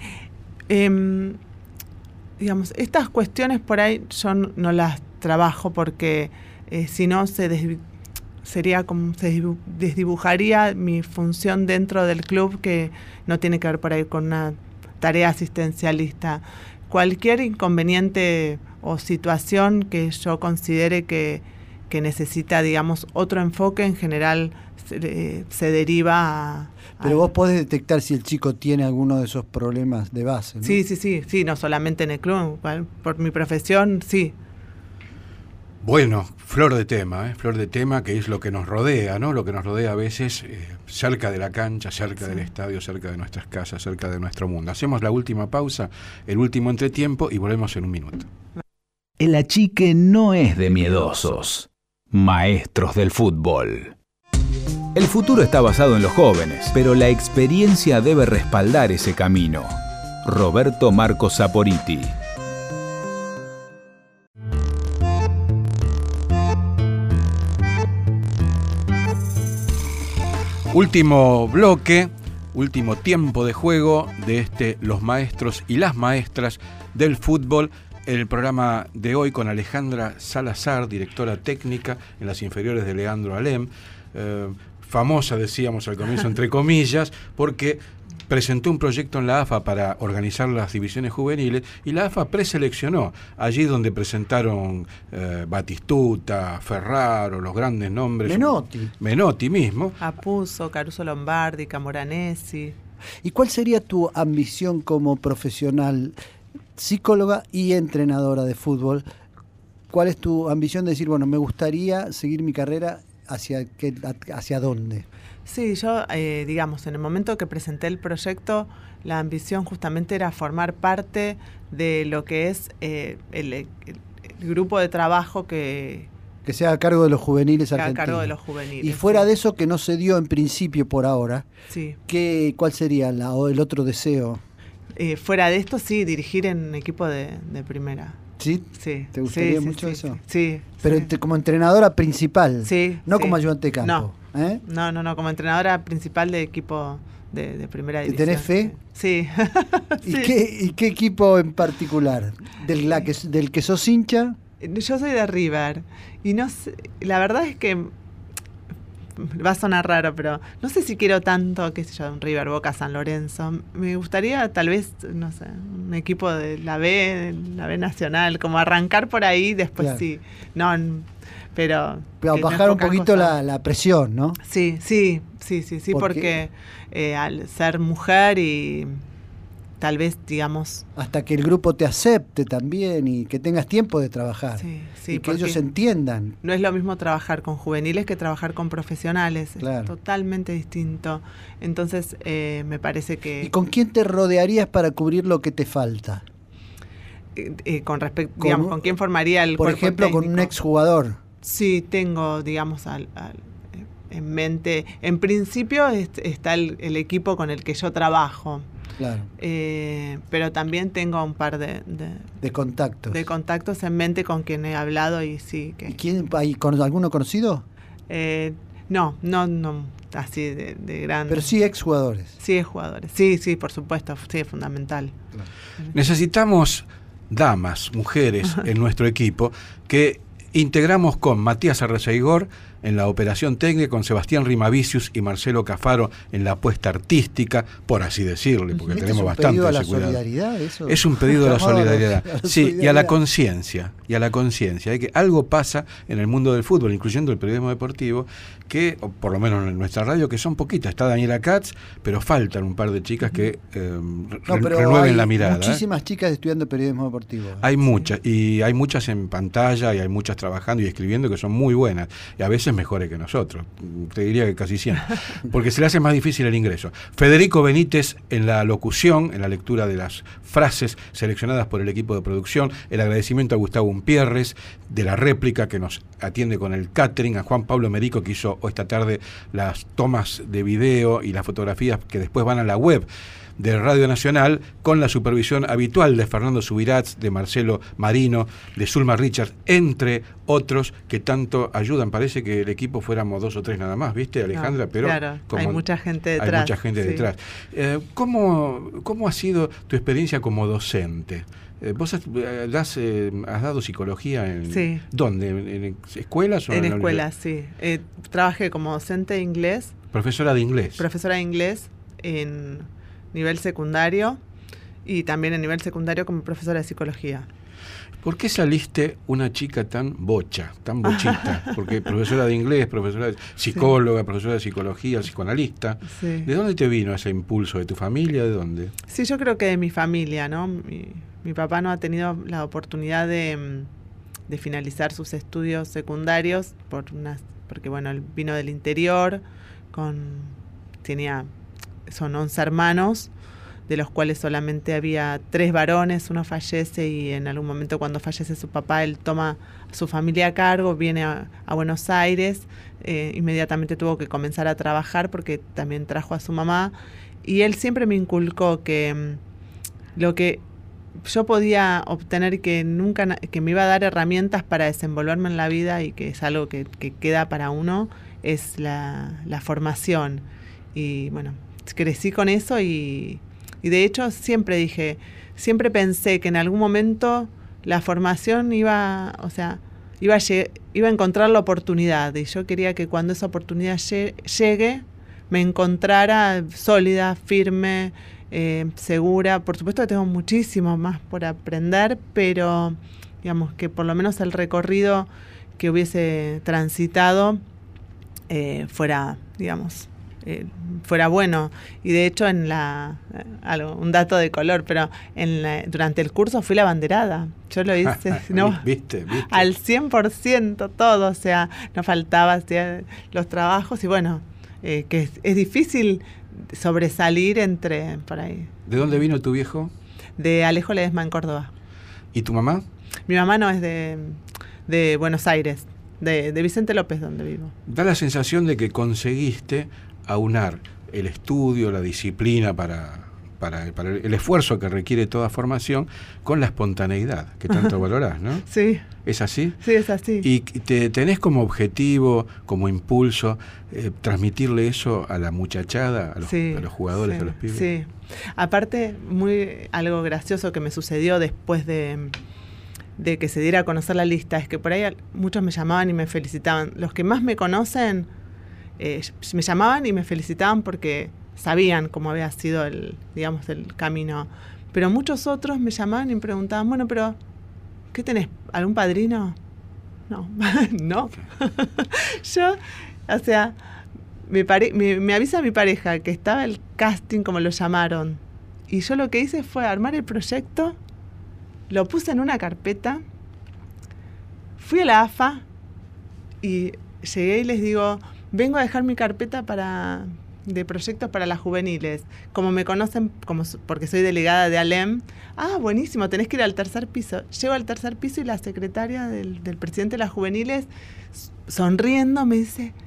Digamos, estas cuestiones por ahí yo no las trabajo porque si no sería como se desdibujaría mi función dentro del club, que no tiene que ver por ahí con una tarea asistencialista. Cualquier inconveniente o situación que yo considere que necesita, digamos, otro enfoque, en general se deriva Pero vos podés detectar si el chico tiene alguno de esos problemas de base, ¿no? Sí, no solamente en el club, por mi profesión, sí. Bueno, flor de tema, que es lo que nos rodea, ¿no? Lo que nos rodea a veces cerca de la cancha, cerca del estadio, cerca de nuestras casas, cerca de nuestro mundo. Hacemos la última pausa, el último entretiempo y volvemos en un minuto. El achique no es de miedosos. Maestros del fútbol. El futuro está basado en los jóvenes, pero la experiencia debe respaldar ese camino. Roberto Marcos Saporiti. Último bloque, último tiempo de juego de los maestros y las maestras del fútbol. El programa de hoy con Alejandra Salazar, directora técnica en las inferiores de Leandro Alem, famosa, decíamos al comienzo, entre comillas, porque presentó un proyecto en la AFA para organizar las divisiones juveniles y la AFA preseleccionó allí donde presentaron Batistuta, Ferraro, los grandes nombres. Menotti mismo. Apuzzo, Caruso Lombardi, Camoranesi. ¿Y cuál sería tu ambición como profesional, psicóloga y entrenadora de fútbol? ¿Cuál es tu ambición de decir, bueno, me gustaría seguir mi carrera hacia dónde? Sí, yo, digamos, en el momento que presenté el proyecto, la ambición justamente era formar parte de lo que es el grupo de trabajo que sea a cargo de los juveniles argentinos. A cargo de los juveniles. Y fuera sí. de eso, que no se dio en principio por ahora, sí. ¿Cuál sería el otro deseo? Fuera de esto, sí, dirigir en equipo de primera. ¿Sí? Sí. ¿Te gustaría mucho eso? Sí. Pero como entrenadora principal, sí, no como ayudante de campo. No, como entrenadora principal de equipo de primera división. ¿Tenés fe? Sí. ¿Y qué equipo en particular? ¿Del que sos hincha? Yo soy de River y no sé, la verdad es que va a sonar raro, pero no sé si quiero tanto, qué sé yo, un River, Boca, San Lorenzo. Me gustaría tal vez, no sé, un equipo de la B Nacional, como arrancar por ahí, después claro. Sí. No, pero bajar un poquito la presión, ¿no? Sí, porque al ser mujer y tal vez, digamos... Hasta que el grupo te acepte también y que tengas tiempo de trabajar. Sí, y que ellos entiendan. No es lo mismo trabajar con juveniles que trabajar con profesionales. Claro. Es totalmente distinto. Entonces, me parece que... ¿Y con quién te rodearías para cubrir lo que te falta? Con respecto, digamos, ¿con quién formaría el por cuerpo ejemplo, técnico? Con un exjugador. Sí, tengo, digamos, en mente. En principio está el equipo con el que yo trabajo. Claro. Pero también tengo un par de contactos. De contactos en mente con quien he hablado y sí que. ¿Y quién hay alguno conocido? No, así de grande. Pero sí exjugadores. Sí, exjugadores. Sí, por supuesto, sí, es fundamental. Claro. Necesitamos damas, mujeres en nuestro equipo que integramos con Matías Arreceigor en la operación técnica, con Sebastián Rimavicius y Marcelo Cafaro en la apuesta artística, por así decirle, porque tenemos bastante de ese cuidado. Eso es un pedido a la solidaridad. Sí, y a la conciencia, de que algo pasa en el mundo del fútbol, incluyendo el periodismo deportivo, que, o por lo menos en nuestra radio, que son poquitas. Está Daniela Katz, pero faltan un par de chicas que renueven la mirada. Muchísimas chicas estudiando periodismo deportivo. Hay muchas, y hay muchas en pantalla, y hay muchas trabajando y escribiendo que son muy buenas, y a veces mejores que nosotros, te diría que casi 100, porque se le hace más difícil el ingreso. Federico Benítez en la locución, en la lectura de las frases seleccionadas por el equipo de producción, el agradecimiento a Gustavo Umpierres de la réplica que nos atiende con el catering, a Juan Pablo Merico que hizo esta tarde las tomas de video y las fotografías que después van a la web de Radio Nacional, con la supervisión habitual de Fernando Subirats, de Marcelo Marino, de Zulma Richards, entre otros que tanto ayudan. Parece que el equipo fuéramos 2 o 3 nada más, ¿viste, Alejandra? No, pero claro, hay mucha gente detrás. Hay mucha gente detrás. ¿Cómo ha sido tu experiencia como docente? ¿Vos has dado psicología en dónde? ¿En escuelas o en escuelas, sí. Trabajé como docente de inglés. Profesora de inglés. Profesora de inglés en nivel secundario y también en nivel secundario como profesora de psicología. ¿Por qué saliste una chica tan bochita? Porque profesora de inglés, profesora de psicóloga, profesora de psicología, psicoanalista. Sí. ¿De dónde te vino ese impulso? ¿De tu familia? ¿De dónde? Sí, yo creo que de mi familia, ¿no? Mi papá no ha tenido la oportunidad de finalizar sus estudios secundarios porque bueno, él vino del interior, son 11 hermanos, de los cuales solamente había 3 varones, uno fallece y en algún momento cuando fallece su papá, él toma a su familia a cargo, viene a Buenos Aires, inmediatamente tuvo que comenzar a trabajar porque también trajo a su mamá, y él siempre me inculcó que lo que yo podía obtener, que me iba a dar herramientas para desenvolverme en la vida y que es algo que queda para uno, es la formación. Y bueno, crecí con eso y de hecho siempre pensé que en algún momento la formación iba a encontrar la oportunidad, y yo quería que cuando esa oportunidad llegue me encontrara sólida, firme, segura. Por supuesto que tengo muchísimo más por aprender, pero digamos que por lo menos el recorrido que hubiese transitado fuera bueno. Y de hecho un dato de color, pero durante el curso fui la abanderada. Yo lo hice ¿Viste? Al 100% todo, o sea, no faltaba los trabajos y bueno, que es difícil sobresalir por ahí. ¿De dónde vino tu viejo? De Alejo Ledesma, en Córdoba. ¿Y tu mamá? Mi mamá no, es de Buenos Aires, de Vicente López, donde vivo. Da la sensación de que conseguiste aunar el estudio, la disciplina para el esfuerzo que requiere toda formación con la espontaneidad que tanto valorás, ¿no? Sí. ¿Es así? Sí, es así. ¿Y tenés como objetivo, como impulso, transmitirle eso a la muchachada, a los jugadores, a los pibes? Sí. Aparte, algo gracioso que me sucedió después de que se diera a conocer la lista es que por ahí muchos me llamaban y me felicitaban. Los que más me conocen me llamaban y me felicitaban porque sabían cómo había sido el camino. Pero muchos otros me llamaban y me preguntaban, bueno, pero ¿qué tenés? ¿Algún padrino? No, no. Yo, o sea, me avisa mi pareja que estaba el casting, como lo llamaron, y yo lo que hice fue armar el proyecto, lo puse en una carpeta, fui a la AFA y llegué y les digo, vengo a dejar mi carpeta de proyectos para las juveniles. Como me conocen, porque soy delegada de ALEM, buenísimo, tenés que ir al 3er piso. Llego al 3er piso y la secretaria del presidente de las juveniles, sonriendo, me dice,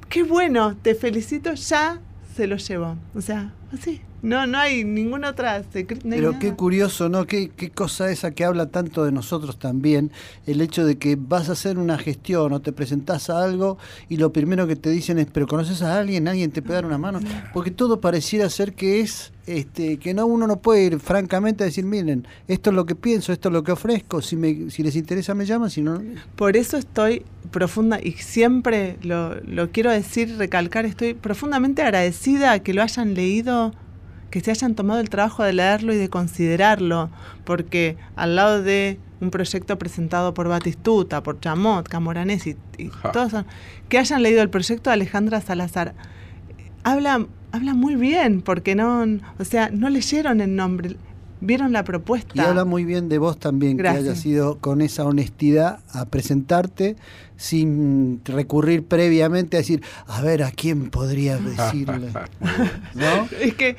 qué bueno, te felicito, ya se lo llevó. O sea, así. No hay ninguna otra. Pero qué curioso, ¿no? Qué cosa esa que habla tanto de nosotros también, el hecho de que vas a hacer una gestión o te presentás a algo y lo primero que te dicen es, ¿pero conoces a alguien? ¿Alguien te puede dar una mano? Porque todo pareciera ser que es, que uno no puede ir francamente a decir, miren, esto es lo que pienso, esto es lo que ofrezco, si les interesa me llaman, si no... Por eso estoy profunda, y siempre lo quiero decir, recalcar, estoy profundamente agradecida a que lo hayan leído, que se hayan tomado el trabajo de leerlo y de considerarlo, porque al lado de un proyecto presentado por Batistuta, por Chamot, Camoranesi y todos, que hayan leído el proyecto de Alejandra Salazar, habla muy bien, porque no leyeron el nombre, vieron la propuesta. Y habla muy bien de vos también, gracias, que hayas ido con esa honestidad a presentarte sin recurrir previamente a decir, a ver, ¿a quién podría decirle? ¿No? Es que...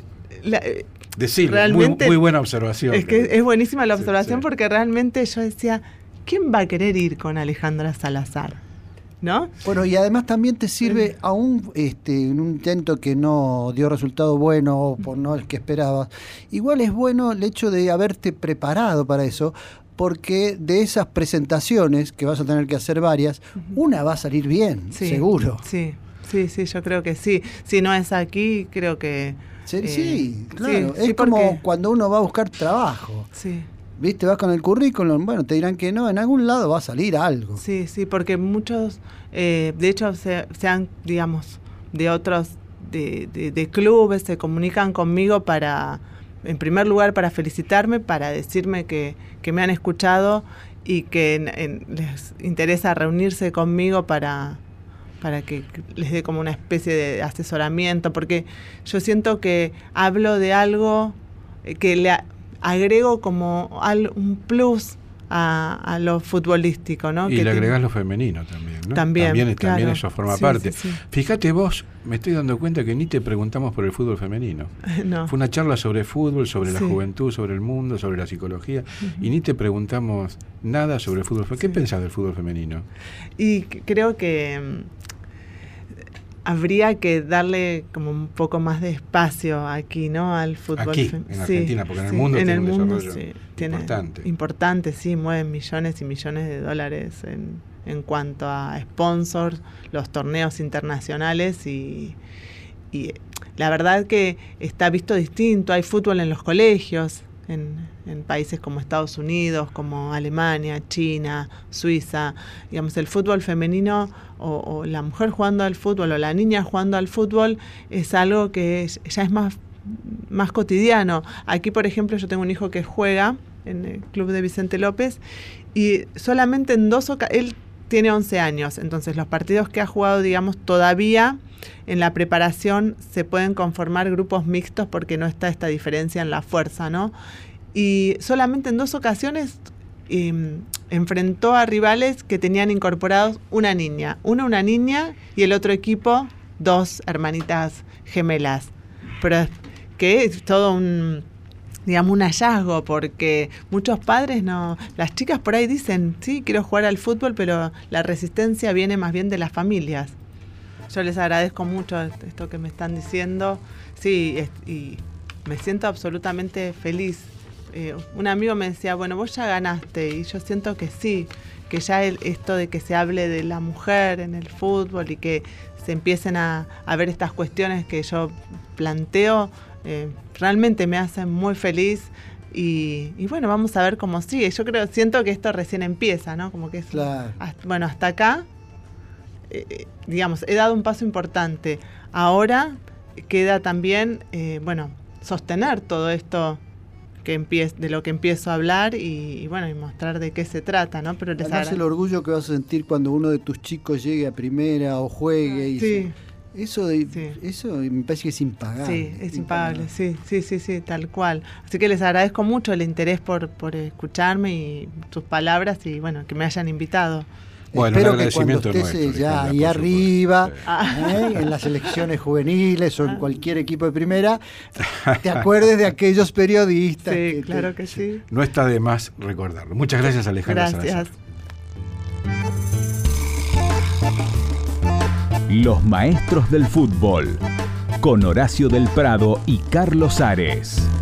Decirle, realmente, muy buena observación. Es que es buenísima la observación, sí. Porque realmente yo decía, ¿quién va a querer ir con Alejandra Salazar? ¿No? Bueno, y además también te sirve aún en un intento que no dio resultado bueno o por no el que esperabas. Igual es bueno el hecho de haberte preparado para eso, porque de esas presentaciones, que vas a tener que hacer varias, una va a salir bien, sí, seguro. Sí, yo creo que sí. Si no es aquí, creo que... Sí, claro. Es como cuando uno va a buscar trabajo. Sí. ¿Viste? Vas con el currículum, bueno, te dirán que no, en algún lado va a salir algo. Sí, porque muchos, de hecho, se han, digamos, de otros, de clubes, se comunican conmigo para, en primer lugar, para felicitarme, para decirme que me han escuchado y que les interesa reunirse conmigo para que les dé como una especie de asesoramiento, porque yo siento que hablo de algo que le agrego como un plus a lo futbolístico, ¿no? Y que le agregás lo femenino también, ¿no? También claro. Eso forma parte. Sí. Fíjate vos, me estoy dando cuenta que ni te preguntamos por el fútbol femenino. No. Fue una charla sobre fútbol, sobre la juventud, sobre el mundo, sobre la psicología, y ni te preguntamos nada sobre el fútbol femenino. ¿Qué pensás del fútbol femenino? Y creo que habría que darle como un poco más de espacio aquí, ¿no? Al fútbol. Aquí, en Argentina, porque en el mundo tiene un desarrollo importante, sí, mueven millones y millones de dólares en cuanto a sponsors, los torneos internacionales y la verdad que está visto distinto. Hay fútbol en los colegios, en países como Estados Unidos, como Alemania, China, Suiza. Digamos, el fútbol femenino o la mujer jugando al fútbol o la niña jugando al fútbol es algo que ya es más cotidiano. Aquí, por ejemplo, yo tengo un hijo que juega en el club de Vicente López y solamente en 2 ocasiones, él tiene 11 años, entonces los partidos que ha jugado, digamos, todavía en la preparación se pueden conformar grupos mixtos porque no está esta diferencia en la fuerza, ¿no? Y solamente en 2 ocasiones enfrentó a rivales que tenían incorporados una niña y el otro equipo 2 hermanitas gemelas. Pero que es todo un hallazgo, porque muchos padres las chicas por ahí dicen, sí, quiero jugar al fútbol, pero la resistencia viene más bien de las familias. Yo les agradezco mucho esto que me están diciendo, sí, y me siento absolutamente feliz. Un amigo me decía, bueno, vos ya ganaste, y yo siento que sí, que ya esto de que se hable de la mujer en el fútbol y que se empiecen a ver estas cuestiones que yo planteo, realmente me hacen muy feliz y bueno, vamos a ver cómo sigue. Yo siento que esto recién empieza, ¿no? Como que es, claro. Hasta acá, digamos, he dado un paso importante. Ahora queda también, sostener todo esto de lo que empiezo a hablar y mostrar de qué se trata, ¿no? Pero además el orgullo que vas a sentir cuando uno de tus chicos llegue a primera o juegue. Sí. Eso me parece que es impagable. Sí, es impagable, sí, tal cual. Así que les agradezco mucho el interés por escucharme y sus palabras y que me hayan invitado. Bueno, espero que cuando estés ya ahí arriba, en las selecciones juveniles o en cualquier equipo de primera, te acuerdes de aquellos periodistas. Sí, claro que sí. No está de más recordarlo. Muchas gracias, Alejandra. Gracias. Salazar. Los Maestros del Fútbol, con Horacio del Prado y Carlos Ares.